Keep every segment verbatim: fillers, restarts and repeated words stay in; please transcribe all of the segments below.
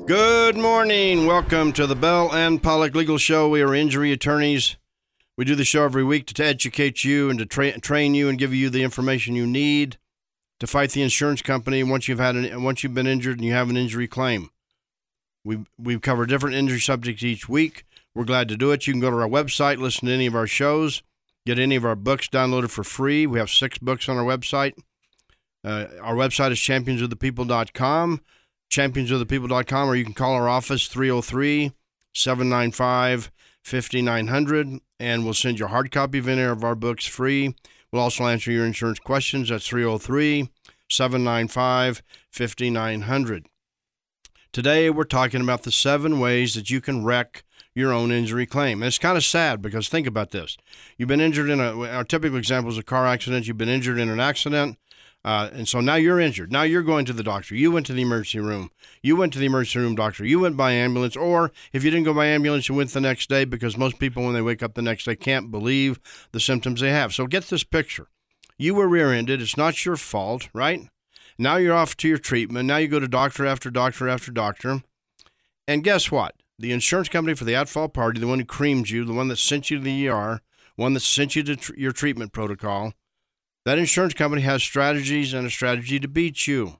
Good morning. Welcome to the Bell and Pollock Legal Show. We are injury attorneys. We do the show every week to educate you and to tra- train you and give you the information you need to fight the insurance company once you've had an, once you've been injured and you have an injury claim. We we cover different injury subjects each week. We're glad to do it. You can go to our website, listen to any of our shows, get any of our books downloaded for free. We have six books on our website. Uh, our website is champions of the people dot com. champions of the people dot com, or you can call our office, three oh three, seven nine five, five nine zero zero, and we'll send you a hard copy of any of our books free. We'll also answer your insurance questions at three oh three, seven nine five, five nine zero zero. Today, we're talking about the seven ways that you can wreck your own injury claim. And it's kind of sad because think about this. You've been injured in a, our typical example is a car accident. You've been injured in an accident. Uh, and so now you're injured. Now you're going to the doctor. You went to the emergency room. You went to the emergency room doctor. You went by ambulance. Or if you didn't go by ambulance, you went the next day, because most people, when they wake up the next day, can't believe the symptoms they have. So get this picture. You were rear-ended. It's not your fault, right? Now you're off to your treatment. Now you go to doctor after doctor after doctor. And guess what? The insurance company for the at-fault party, the one who creamed you, the one that sent you to the E R, one that sent you to tr- your treatment protocol, that insurance company has strategies and a strategy to beat you.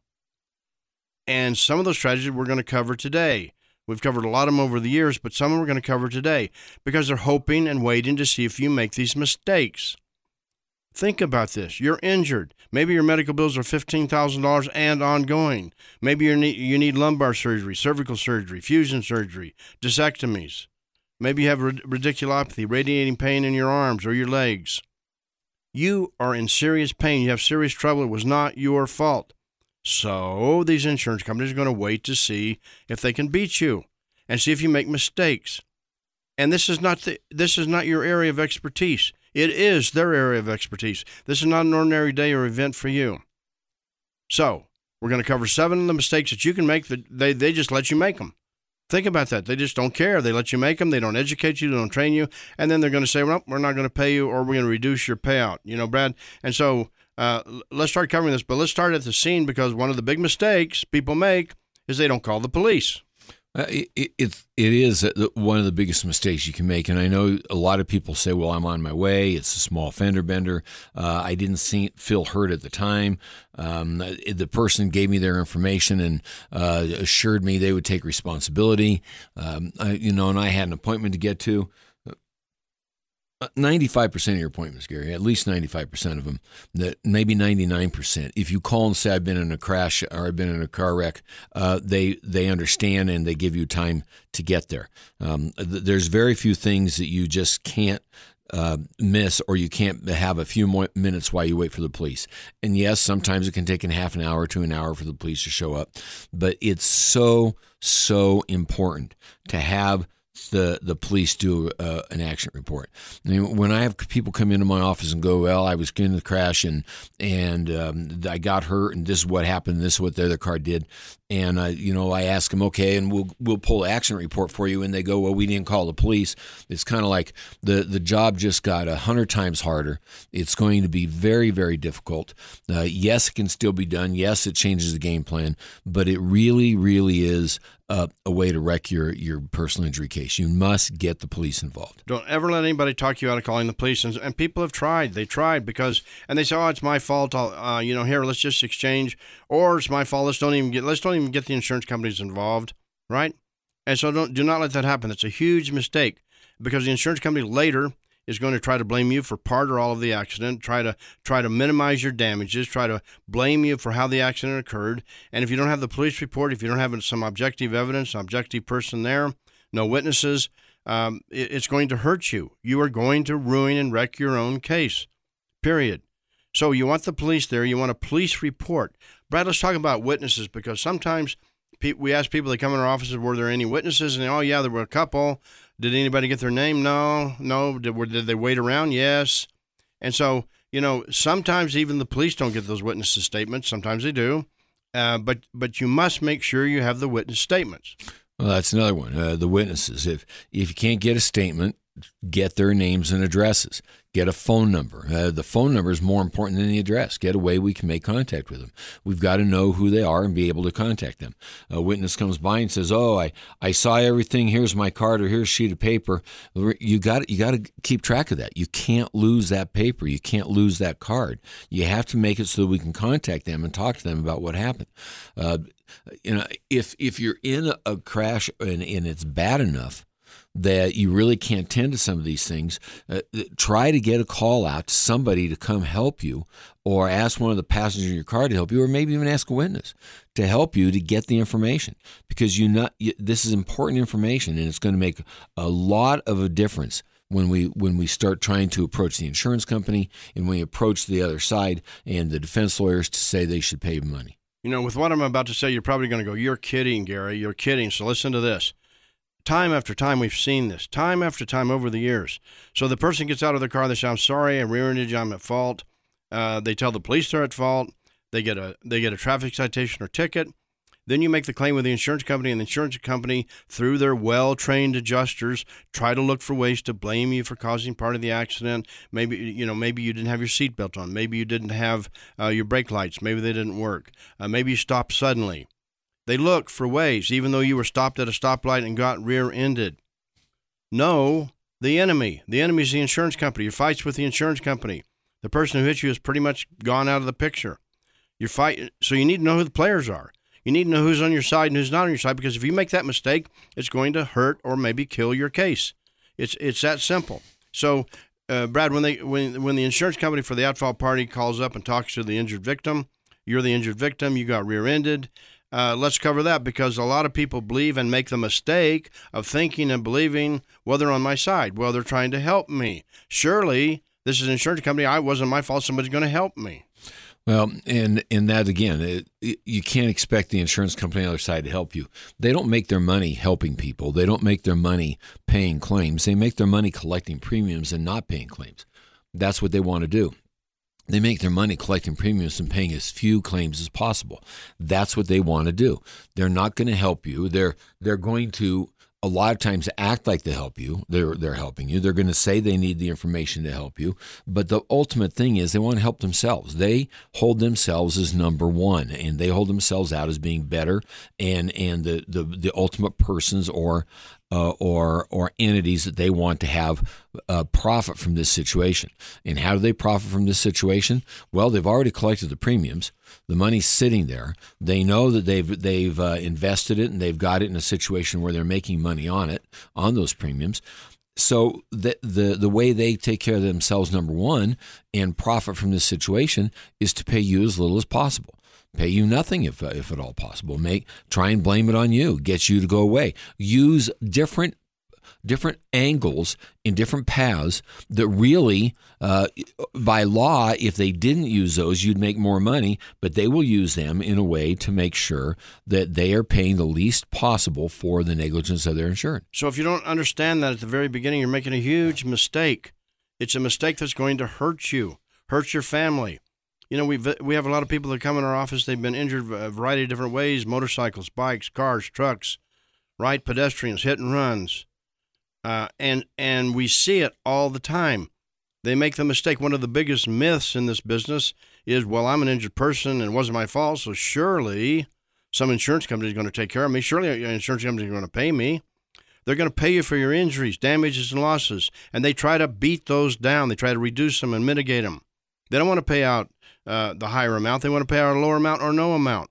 And some of those strategies we're going to cover today. We've covered a lot of them over the years, but some of them we're going to cover today because they're hoping and waiting to see if you make these mistakes. Think about this. You're injured. Maybe your medical bills are fifteen thousand dollars and ongoing. Maybe you need, you need lumbar surgery, cervical surgery, fusion surgery, discectomies. Maybe you have radiculopathy, radiating pain in your arms or your legs. You are in serious pain. You have serious trouble. It was not your fault. So these insurance companies are going to wait to see if they can beat you and see if you make mistakes. And this is not the, this is not your area of expertise. It is their area of expertise. This is not an ordinary day or event for you. So we're going to cover seven of the mistakes that you can make. That they, they just let you make them. Think about that. They just don't care. They let you make them. They don't educate you. They don't train you. And then they're going to say, well, we're not going to pay you, or we're going to reduce your payout. You know, Brad? And so uh, let's start covering this. But let's start at the scene, because one of the big mistakes people make is they don't call the police. Uh, it, it, it is one of the biggest mistakes you can make. And I know a lot of people say, well, I'm on my way. It's a small fender bender. Uh, I didn't see, feel hurt at the time. Um, the person gave me their information and uh, assured me they would take responsibility. Um, I, you know, and I had an appointment to get to. ninety-five percent of your appointments, Gary, at least ninety-five percent of them, that maybe ninety-nine percent, if you call and say, I've been in a crash or I've been in a car wreck, uh, they they understand and they give you time to get there. Um, th- there's very few things that you just can't uh, miss, or you can't have a few more minutes while you wait for the police. And yes, sometimes it can take a half an hour to an hour for the police to show up, but it's so, so important to have the the police do uh, an accident report. I mean, when I have people come into my office and go, well, I was in the crash and and um, I got hurt and this is what happened, this is what the other car did, and uh, you know, I ask them, okay, and we'll we'll pull an accident report for you, and they go, well, we didn't call the police. It's kind of like the the job just got a hundred times harder. It's going to be very, very difficult. Uh, yes, it can still be done. Yes, it changes the game plan, but it really, really is Uh, a way to wreck your, your personal injury case. You must get the police involved. Don't ever let anybody talk you out of calling the police. And, and people have tried. They tried because, and they say, "Oh, it's my fault. I'll, uh, you know, here, let's just exchange," or "It's my fault. Let's don't even get, let's don't even get the insurance companies involved," right? And so don't do not let that happen. It's a huge mistake, because the insurance company later is going to try to blame you for part or all of the accident, try to try to minimize your damages, try to blame you for how the accident occurred. And if you don't have the police report, if you don't have some objective evidence, an objective person there, no witnesses, um, it, it's going to hurt you. You are going to ruin and wreck your own case, period. So you want the police there. You want a police report. Brad, let's talk about witnesses, because sometimes we ask people that come in our offices, were there any witnesses? And they, oh, yeah, there were a couple. Did anybody get their name? No. No. Did, were, did they wait around? Yes. And so, you know, sometimes even the police don't get those witnesses' statements. Sometimes they do. Uh, but but you must make sure you have the witness statements. Well, that's another one, uh, the witnesses. If if you can't get a statement, get their names and addresses. Get a phone number. Uh, the phone number is more important than the address. Get a way we can make contact with them. We've got to know who they are and be able to contact them. A witness comes by and says, "Oh, I, I saw everything. Here's my card or here's a sheet of paper." You got you got to keep track of that. You can't lose that paper. You can't lose that card. You have to make it so that we can contact them and talk to them about what happened. Uh, you know, if if you're in a, a crash and, and it's bad enough that you really can't tend to some of these things, uh, try to get a call out to somebody to come help you, or ask one of the passengers in your car to help you, or maybe even ask a witness to help you to get the information, because you not you, this is important information, and it's going to make a lot of a difference when we when we start trying to approach the insurance company and when we approach the other side and the defense lawyers to say they should pay money. You know, with what I'm about to say, you're probably going to go, "You're kidding, Gary. You're kidding." So listen to this. Time after time, we've seen this, time after time over the years. So the person gets out of their car, they say, "I'm sorry, I rear-ended you, I'm at fault." Uh, they tell the police they're at fault. They get a they get a traffic citation or ticket. Then you make the claim with the insurance company, and the insurance company, through their well-trained adjusters, try to look for ways to blame you for causing part of the accident. Maybe you know, maybe you didn't have your seatbelt on. Maybe you didn't have uh, your brake lights. Maybe they didn't work. Uh, maybe you stopped suddenly. They look for ways, even though you were stopped at a stoplight and got rear-ended. No, the enemy. The enemy is the insurance company. Your fight's with the insurance company. The person who hit you has pretty much gone out of the picture. Your fight, so you need to know who the players are. You need to know who's on your side and who's not on your side, because if you make that mistake, it's going to hurt or maybe kill your case. It's it's that simple. So, uh, Brad, when they when when the insurance company for the at-fault party calls up and talks to the injured victim, you're the injured victim. You got rear-ended. Uh, let's cover that, because a lot of people believe and make the mistake of thinking and believing, well, they're on my side. Well, they're trying to help me. Surely, this is an insurance company. I wasn't my fault. Somebody's going to help me. Well, and and that again, it, it, you can't expect the insurance company on the other side to help you. They don't make their money helping people. They don't make their money paying claims. They make their money collecting premiums and not paying claims. That's what they want to do. They make their money collecting premiums and paying as few claims as possible. That's what they want to do. They're not going to help you. They're they're going to a lot of times act like they help you. They're they're helping you. They're going to say they need the information to help you. But the ultimate thing is they want to help themselves. They hold themselves as number one, and they hold themselves out as being better and and the the, the ultimate persons or uh, or or entities that they want to have uh, profit from this situation. And how do they profit from this situation? Well, they've already collected the premiums. The money's sitting there. They know that they've they've uh, invested it, and they've got it in a situation where they're making money on it, on those premiums. So the the the way they take care of themselves, number one, and profit from this situation is to pay you as little as possible. Pay you nothing if if at all possible. Make try and blame it on you. Get you to go away. Use different different angles in different paths that really, uh, by law, if they didn't use those, you'd make more money, but they will use them in a way to make sure that they are paying the least possible for the negligence of their insurance. So if you don't understand that at the very beginning, you're making a huge mistake. It's a mistake that's going to hurt you, hurt your family. You know, we we have a lot of people that come in our office. They've been injured a variety of different ways: motorcycles, bikes, cars, trucks, right? Pedestrians, hit and runs. Uh, and and we see it all the time. They make the mistake. One of the biggest myths in this business is, well, I'm an injured person and it wasn't my fault, so surely some insurance company is going to take care of me. Surely an insurance company is going to pay me. They're going to pay you for your injuries, damages, and losses, and they try to beat those down. They try to reduce them and mitigate them. They don't want to pay out uh, the higher amount. They want to pay out a lower amount or no amount.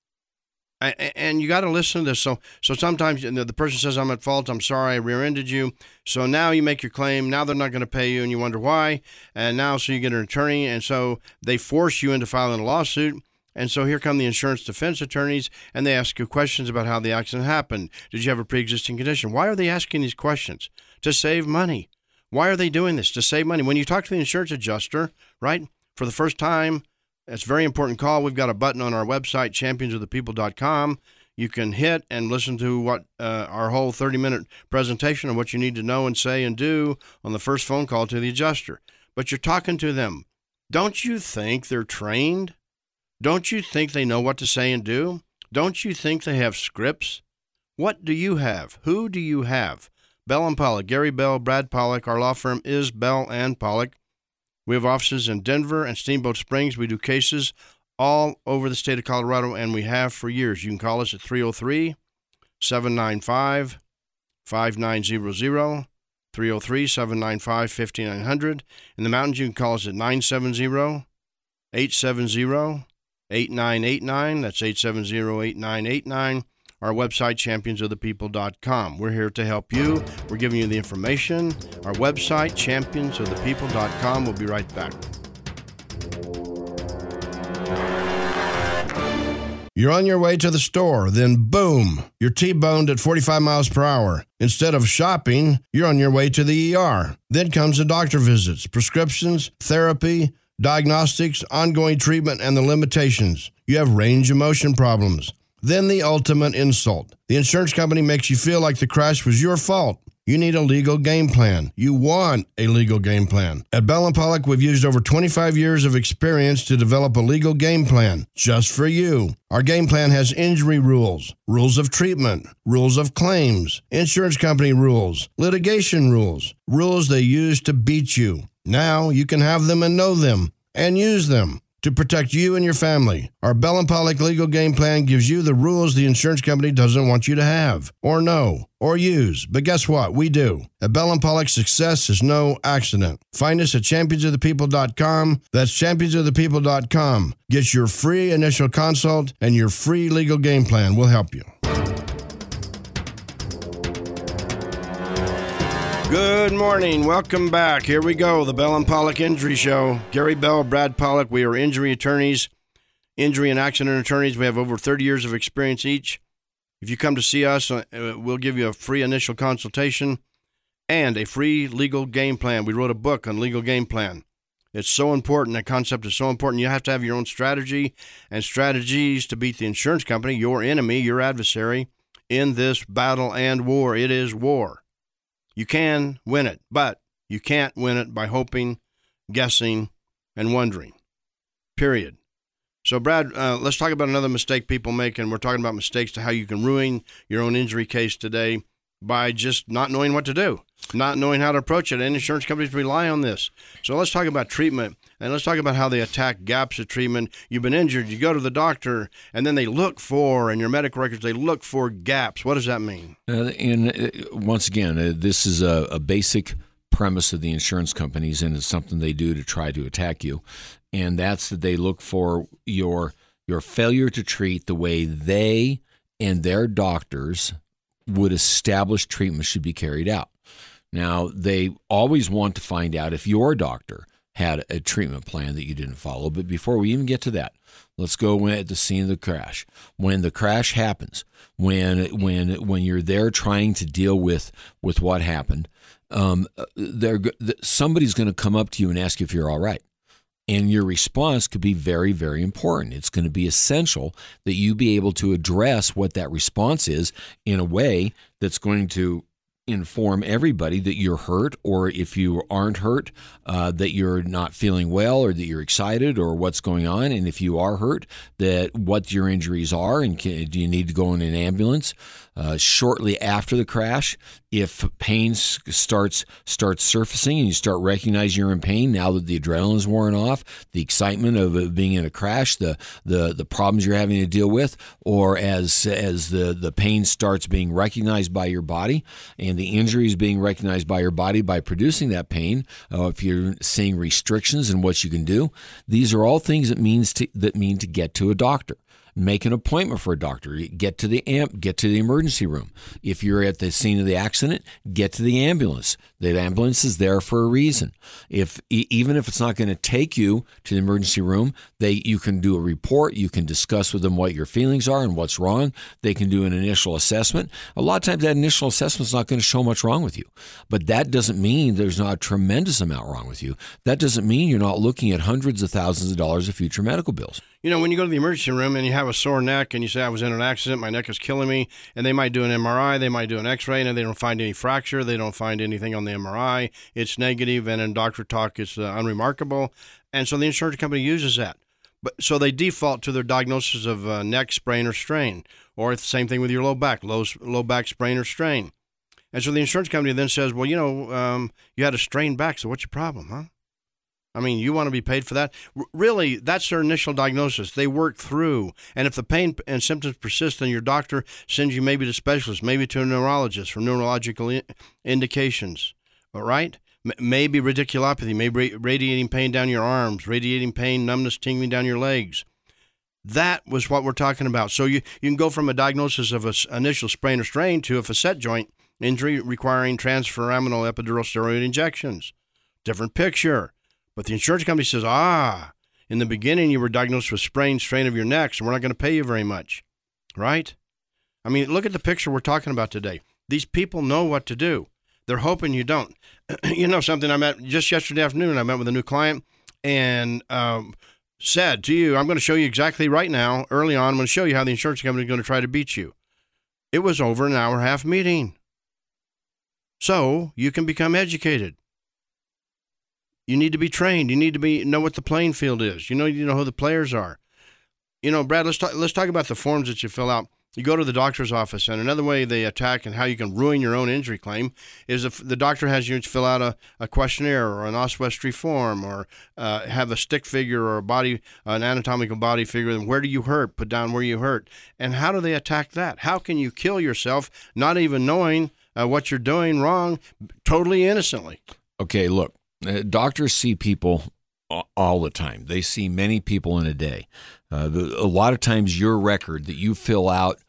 And you got to listen to this. So so sometimes the person says, I'm at fault, I'm sorry, I rear-ended you. So now you make your claim. Now they're not going to pay you, and you wonder why. And now so you get an attorney, and so they force you into filing a lawsuit. And so here come the insurance defense attorneys, and they ask you questions about how the accident happened. Did you have a pre-existing condition? Why are they asking these questions? To save money. Why are they doing this? To save money. When you talk to the insurance adjuster, right, for the first time, it's a very important call. We've got a button on our website, champions of the people dot com. You can hit and listen to what uh, our whole thirty-minute presentation of what you need to know and say and do on the first phone call to the adjuster. But you're talking to them. Don't you think they're trained? Don't you think they know what to say and do? Don't you think they have scripts? What do you have? Who do you have Bell and Pollock, Gary Bell, Brad Pollock. Our law firm is Bell and Pollock. We have offices in Denver and Steamboat Springs. We do cases all over the state of Colorado, and we have for years. You can call us at three oh three, seven nine five, five nine zero zero, three oh three, seven nine five, five nine zero zero. In the mountains, you can call us at nine seven zero, eight seven zero, eight nine eight nine. That's eight seven zero, eight nine eight nine. Our website, champions of the people dot com. We're here to help you. We're giving you the information. Our website, champions of the people dot com. We'll be right back. You're on your way to the store, then boom, you're T-boned at forty-five miles per hour. Instead of shopping, you're on your way to the E R. Then comes the doctor visits, prescriptions, therapy, diagnostics, ongoing treatment, and the limitations. You have range of motion problems. Then the ultimate insult. The insurance company makes you feel like the crash was your fault. You need a legal game plan. You want a legal game plan. At Bell and Pollock, we've used over twenty-five years of experience to develop a legal game plan just for you. Our game plan has injury rules, rules of treatment, rules of claims, insurance company rules, litigation rules, rules they use to beat you. Now you can have them and know them and use them to protect you and your family. Our Bell and Pollock legal game plan gives you the rules the insurance company doesn't want you to have, or know, or use. But guess what? We do. At Bell and Pollock, success is no accident. Find us at champions of the people dot com. That's champions of the people dot com. Get your free initial consult and your free legal game plan. We'll help you. Good morning. Welcome back. Here we go. The Bell and Pollock Injury Show. Gary Bell, Brad Pollock. We are injury attorneys, injury and accident attorneys. We have over thirty years of experience each. If you come to see us, uh, we'll give you a free initial consultation and a free legal game plan. We wrote a book on legal game plan. It's so important. That concept is so important. You have to have your own strategy and strategies to beat the insurance company, your enemy, your adversary, in this battle and war. It is war. You can win it, but you can't win it by hoping, guessing, and wondering, period. So, Brad, uh, let's talk about another mistake people make, and we're talking about mistakes to how you can ruin your own injury case today by just not knowing what to do, not knowing how to approach it, and insurance companies rely on this. So let's talk about treatment, and let's talk about how they attack gaps of treatment. You've been injured, you go to the doctor, and then they look for, in your medical records, they look for gaps. What does that mean? Uh, and uh, once again, uh, this is a, a basic premise of the insurance companies, and it's something they do to try to attack you, and that's that they look for your your failure to treat the way they and their doctors would establish treatment should be carried out. Now, they always want to find out if your doctor had a treatment plan that you didn't follow. But before we even get to that, let's go at the scene of the crash. When the crash happens, when when when you're there trying to deal with with what happened, um, they're, somebody's going to come up to you and ask you if you're all right. And your response could be very, very important. It's going to be essential that you be able to address what that response is in a way that's going to inform everybody that you're hurt, or if you aren't hurt, uh, that you're not feeling well, or that you're excited, or what's going on. And if you are hurt, that what your injuries are, and can, do you need to go in an ambulance? Uh, shortly after the crash, if pain starts starts surfacing and you start recognizing you're in pain, now that the adrenaline's worn off, the excitement of it being in a crash, the the the problems you're having to deal with, or as as the, the pain starts being recognized by your body and the injury is being recognized by your body by producing that pain, uh, if you're seeing restrictions in what you can do, these are all things that means to, that mean to get to a doctor. Make an appointment for a doctor. Get to the amp, get to the emergency room. If you're at the scene of the accident, get to the ambulance. The ambulance is there for a reason. If even if it's not going to take you to the emergency room, they you can do a report. You can discuss with them what your feelings are and what's wrong. They can do an initial assessment. A lot of times, that initial assessment is not going to show much wrong with you, but that doesn't mean there's not a tremendous amount wrong with you. That doesn't mean you're not looking at hundreds of thousands of dollars of future medical bills. You know, when you go to the emergency room and you have a sore neck and you say, I was in an accident, my neck is killing me, and they might do an M R I, they might do an X-ray, and they don't find any fracture, they don't find anything on the M R I, it's negative, and in doctor talk, it's uh, unremarkable, and so the insurance company uses that. But so they default to their diagnosis of uh, neck sprain or strain, or it's the same thing with your low back, low, low back sprain or strain. And so the insurance company then says, well, you know, um, you had a strained back, so what's your problem, huh? I mean, you want to be paid for that? R- really, that's their initial diagnosis. They work through. And if the pain and symptoms persist, then your doctor sends you maybe to specialists, maybe to a neurologist for neurological in- indications, all right? M- maybe radiculopathy, maybe radiating pain down your arms, radiating pain, numbness, tingling down your legs. That was what we're talking about. So you, you can go from a diagnosis of an initial sprain or strain to a facet joint injury requiring transforaminal epidural steroid injections. Different picture. But the insurance company says, ah, in the beginning you were diagnosed with sprain, strain of your neck, so we're not going to pay you very much, right? I mean, look at the picture we're talking about today. These people know what to do. They're hoping you don't. You know something, I met just yesterday afternoon, I met with a new client and um, said to you, I'm going to show you exactly right now, early on, I'm going to show you how the insurance company is going to try to beat you. It was over an hour and a half meeting. So you can become educated. You need to be trained. You need to be know what the playing field is. You know, you know who the players are. You know, Brad, let's talk, let's talk about the forms that you fill out. You go to the doctor's office, and another way they attack and how you can ruin your own injury claim is if the doctor has you fill out a, a questionnaire or an oswestry form or uh, have a stick figure or a body, an anatomical body figure. Where do you hurt? Put down where you hurt. And how do they attack that? How can you kill yourself not even knowing uh, what you're doing wrong, totally innocently? Okay, look. Uh, doctors see people all the time. They see many people in a day. Uh, the, a lot of times your record that you fill out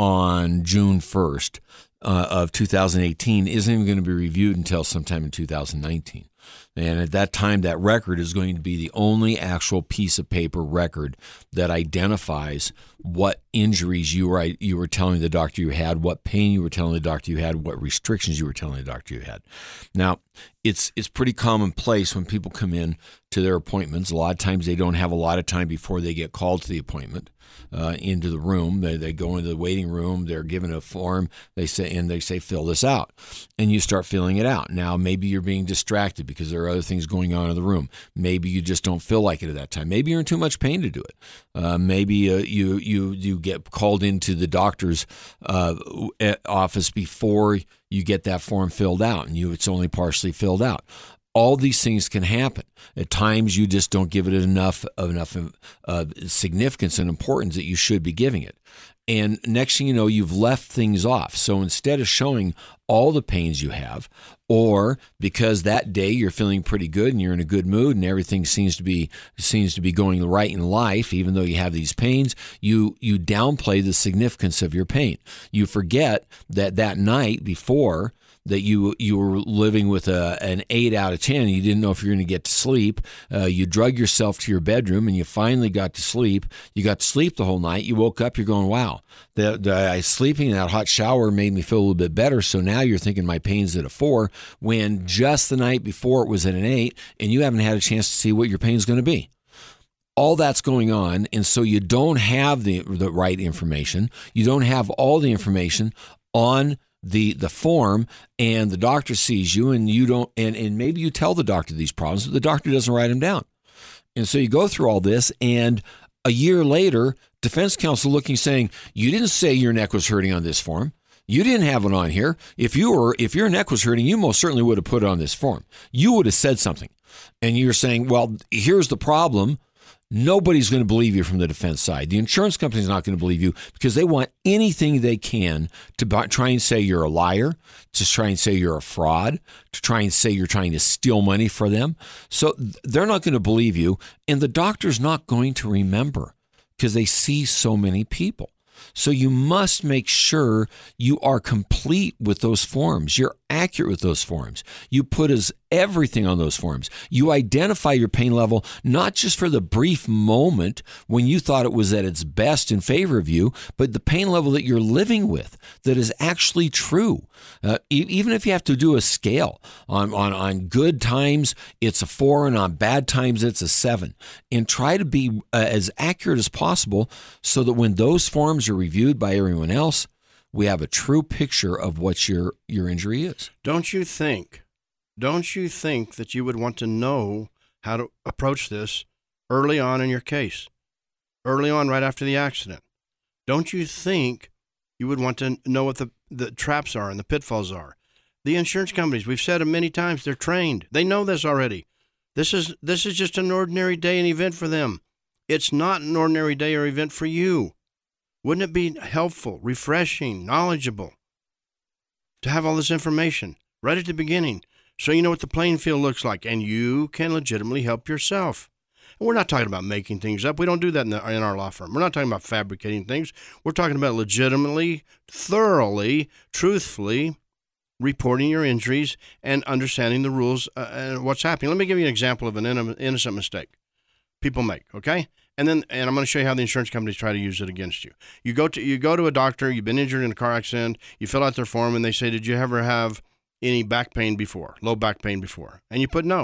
on June first uh, of two thousand eighteen isn't even going to be reviewed until sometime in two thousand nineteen. And at that time, that record is going to be the only actual piece of paper record that identifies what injuries you were you were telling the doctor you had, what pain you were telling the doctor you had, what restrictions you were telling the doctor you had. Now, it's it's pretty commonplace when people come in to their appointments. A lot of times they don't have a lot of time before they get called to the appointment. Uh, into the room. They they go into the waiting room. They're given a form. They say and they say fill this out, and you start filling it out. Now maybe you're being distracted because there are other things going on in the room. Maybe you just don't feel like it at that time. Maybe you're in too much pain to do it. Uh, maybe uh, you you you get called into the doctor's uh, office before you get that form filled out, and you it's only partially filled out. All these things can happen. At times, you just don't give it enough of enough uh, significance and importance that you should be giving it. And next thing you know, you've left things off. So instead of showing all the pains you have, or because that day you're feeling pretty good and you're in a good mood and everything seems to be seems to be going right in life, even though you have these pains, you you downplay the significance of your pain. You forget that that night before, that you you were living with a, an eight out of ten. You didn't know if you were going to get to sleep. Uh, you drug yourself to your bedroom, and you finally got to sleep. You got to sleep the whole night. You woke up, you're going, wow, the, the sleeping in that hot shower made me feel a little bit better. So now you're thinking my pain's at a four, when just the night before it was at an eight, and you haven't had a chance to see what your pain's going to be. All that's going on, and so you don't have the the right information. You don't have all the information on the the form, and the doctor sees you, and you don't, and, and maybe you tell the doctor these problems, but the doctor doesn't write them down. And so you go through all this, and a year later, defense counsel looking, saying, you didn't say your neck was hurting on this form. You didn't have it on here. If you were, if your neck was hurting, you most certainly would have put it on this form. You would have said something. And you're saying, well, here's the problem. Nobody's going to believe you from the defense side. The insurance company's not going to believe you because they want anything they can to try and say you're a liar, to try and say you're a fraud, to try and say you're trying to steal money for them. So they're not going to believe you, and the doctor's not going to remember because they see so many people. So you must make sure you are complete with those forms. You're accurate with those forms. You put as everything on those forms. You identify your pain level, not just for the brief moment when you thought it was at its best in favor of you, but the pain level that you're living with that is actually true. Uh, e- even if you have to do a scale, on, on, on good times, it's a four, and on bad times, it's a seven. And try to be uh, as accurate as possible so that when those forms are reviewed by everyone else, we have a true picture of what your, your injury is. Don't you think, don't you think that you would want to know how to approach this early on in your case, early on right after the accident? Don't you think you would want to know what the, the traps are and the pitfalls are? The insurance companies, we've said it many times, they're trained. They know this already. This is this is just an ordinary day and event for them. It's not an ordinary day or event for you. Wouldn't it be helpful, refreshing, knowledgeable to have all this information right at the beginning so you know what the playing field looks like and you can legitimately help yourself? And we're not talking about making things up. We don't do that in, the, in our law firm. We're not talking about fabricating things. We're talking about legitimately, thoroughly, truthfully reporting your injuries and understanding the rules uh, and what's happening. Let me give you an example of an innocent mistake people make, okay? And then, and I'm going to show you how the insurance companies try to use it against you. You go to you go to a doctor. You've been injured in a car accident. You fill out their form, and they say, "Did you ever have any back pain before? Low back pain before?" And you put no.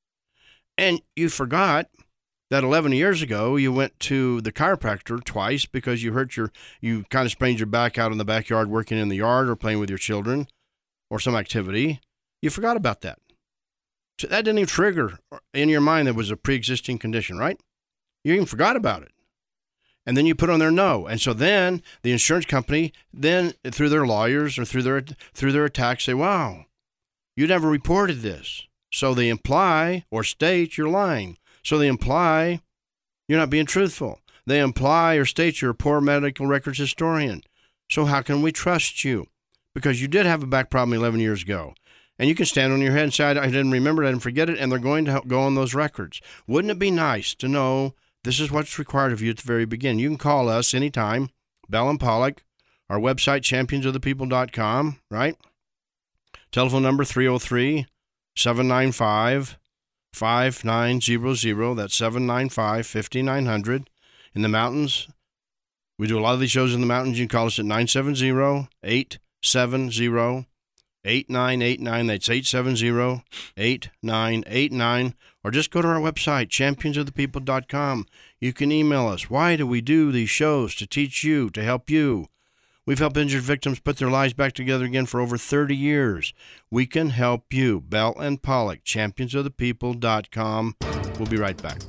And you forgot that eleven years ago you went to the chiropractor twice because you hurt your you kind of sprained your back out in the backyard working in the yard or playing with your children or some activity. You forgot about that. So that didn't even trigger in your mind there was a pre-existing condition, right? You even forgot about it. And then you put on their no. And so then the insurance company, then through their lawyers or through their through their attacks, say, wow, you never reported this. So they imply or state you're lying. So they imply you're not being truthful. They imply or state you're a poor medical records historian. So how can we trust you? Because you did have a back problem eleven years ago. And you can stand on your head and say, I didn't remember it, I didn't forget it, and they're going to go on those records. Wouldn't it be nice to know this is what's required of you at the very beginning? You can call us anytime, Bell and Pollock, our website, champions of the people dot com, right? Telephone number three oh three, seven nine five, five nine zero zero. That's seven nine five, five nine zero zero. In the mountains, we do a lot of these shows in the mountains. You can call us at nine seven zero, eight seven zero, eight nine eight nine. That's eight seven zero, eight nine eight nine. Or just go to our website, champions of the people dot com. You can email us. Why do we do these shows? To teach you, to help you. We've helped injured victims put their lives back together again for over thirty years. We can help you. Bell and Pollock, champions of the people dot com. We'll be right back.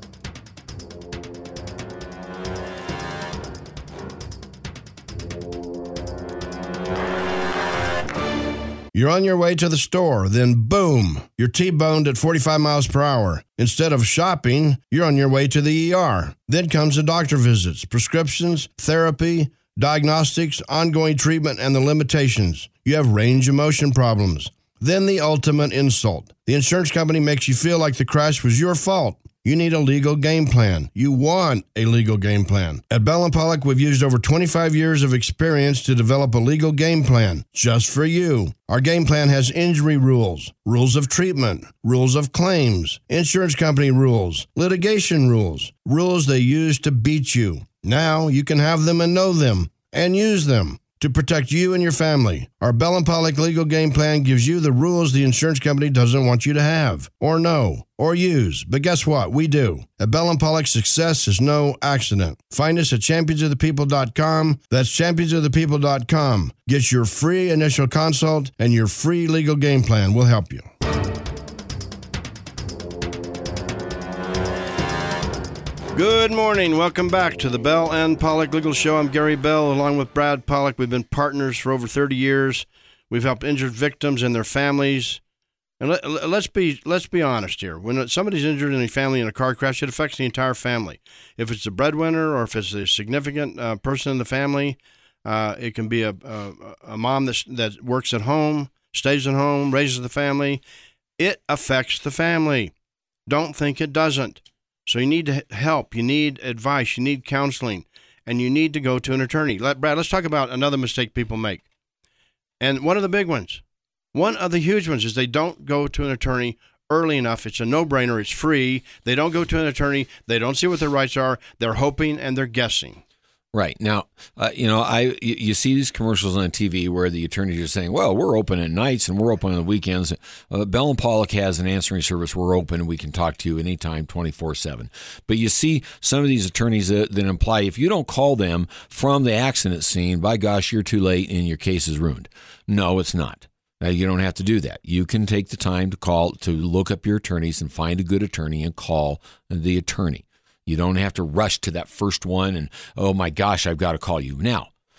You're on your way to the store, then boom, you're T-boned at forty-five miles per hour. Instead of shopping, you're on your way to the E R. Then comes the doctor visits, prescriptions, therapy, diagnostics, ongoing treatment, and the limitations. You have range of motion problems. Then the ultimate insult. The insurance company makes you feel like the crash was your fault. You need a legal game plan. You want a legal game plan. At Bell and Pollock, we've used over twenty-five years of experience to develop a legal game plan just for you. Our game plan has injury rules, rules of treatment, rules of claims, insurance company rules, litigation rules, rules they use to beat you. Now you can have them and know them and use them to protect you and your family. Our Bell and Pollock legal game plan gives you the rules the insurance company doesn't want you to have, or know, or use. But guess what? We do. At Bell and Pollock, success is no accident. Find us at champions of the people dot com. That's champions of the people dot com. Get your free initial consult and your free legal game plan. We'll help you. Good morning. Welcome back to the Bell and Pollock Legal Show. I'm Gary Bell, along with Brad Pollock. We've been partners for over thirty years. We've helped injured victims and their families. And let, let's be let's be honest here. When somebody's injured in a family in a car crash, it affects the entire family. If it's the breadwinner or if it's a significant uh, person in the family, uh, it can be a, a, a mom that, that works at home, stays at home, raises the family. It affects the family. Don't think it doesn't. So you need help, you need advice, you need counseling, and you need to go to an attorney. Let, Brad, let's talk about another mistake people make. And one of the big ones, one of the huge ones is they don't go to an attorney early enough. It's a no-brainer. It's free. They don't go to an attorney. They don't see what their rights are. They're hoping and they're guessing. Right. Now, uh, you know, I you, you see these commercials on T V where the attorneys are saying, well, we're open at nights and we're open on the weekends. Uh, Bell and Pollock has an answering service. We're open and we can talk to you anytime, twenty-four seven. But you see some of these attorneys that, that imply if you don't call them from the accident scene, by gosh, you're too late and your case is ruined. No, it's not. Now, you don't have to do that. You can take the time to call, to look up your attorneys and find a good attorney and call the attorney. You don't have to rush to that first one and, oh my gosh, I've got to call you. Now,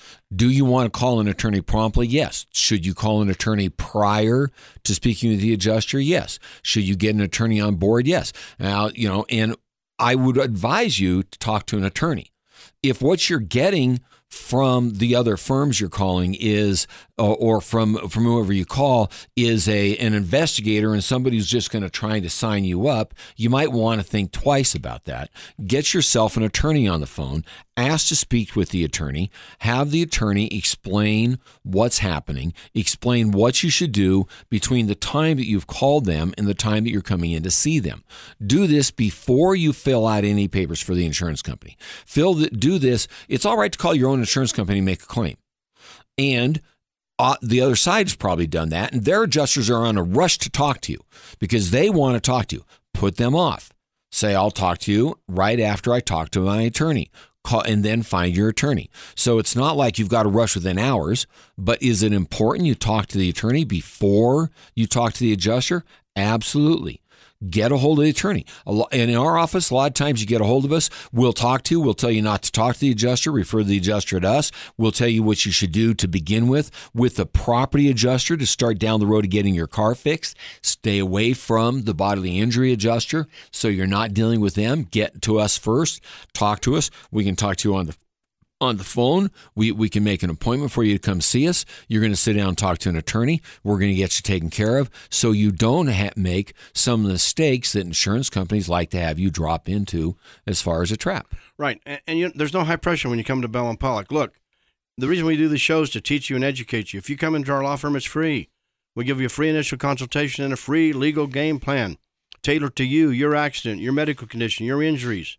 Do you want to call an attorney promptly? Yes. Should you call an attorney prior to speaking with the adjuster? Yes. Should you get an attorney on board? Yes. Now, you know, and I would advise you to talk to an attorney. If what you're getting from the other firms you're calling is, uh, or from from whoever you call, is a an investigator and somebody who's just going to try to sign you up, you might want to think twice about that. Get yourself an attorney on the phone. Ask to speak with the attorney. Have the attorney explain what's happening. Explain what you should do between the time that you've called them and the time that you're coming in to see them. Do this before you fill out any papers for the insurance company. Fill the, do this. It's all right to call your own insurance company and make a claim. And uh, the other side has probably done that, and their adjusters are on a rush to talk to you because they want to talk to you. Put them off. Say, I'll talk to you right after I talk to my attorney. Call, and then find your attorney. So it's not like you've got to rush within hours, but is it important you talk to the attorney before you talk to the adjuster? Absolutely. Get a hold of the attorney. And in our office, a lot of times you get a hold of us, we'll talk to you. We'll tell you not to talk to the adjuster, refer the adjuster to us. We'll tell you what you should do to begin with, with the property adjuster to start down the road to getting your car fixed. Stay away from the bodily injury adjuster so you're not dealing with them. Get to us first. Talk to us. We can talk to you on the on the phone. We we can make an appointment for you to come see us. You're going to sit down and talk to an attorney. We're going to get you taken care of so you don't ha- make some of the mistakes that insurance companies like to have you drop into as far as a trap. Right. And, and you, there's no high pressure when you come to Bell and Pollock. Look, the reason we do the show is to teach you and educate you. If you come into our law firm, it's free. We give you a free initial consultation and a free legal game plan tailored to you, your accident, your medical condition, your injuries.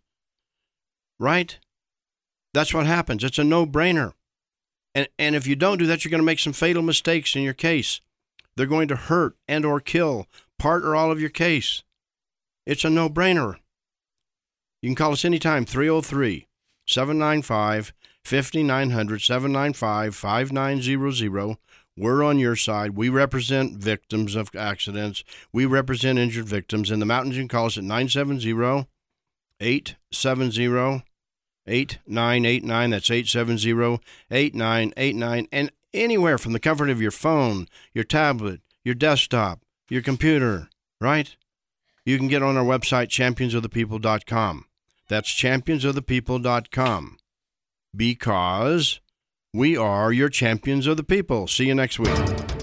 Right? That's what happens. It's a no-brainer. And and if you don't do that, you're going to make some fatal mistakes in your case. They're going to hurt and or kill part or all of your case. It's a no-brainer. You can call us anytime, three oh three, seven nine five, five nine zero zero, seven nine five, five nine zero zero. We're on your side. We represent victims of accidents. We represent injured victims. In the mountains, you can call us at nine seven zero, eight seven zero, eight nine eight nine. That's eight seven zero, eight nine eight nine. And anywhere from the comfort of your phone, your tablet, your desktop, your computer, right? You can get on our website, champions of the people dot com. That's champions of the people dot com. Because we are your champions of the people. See you next week.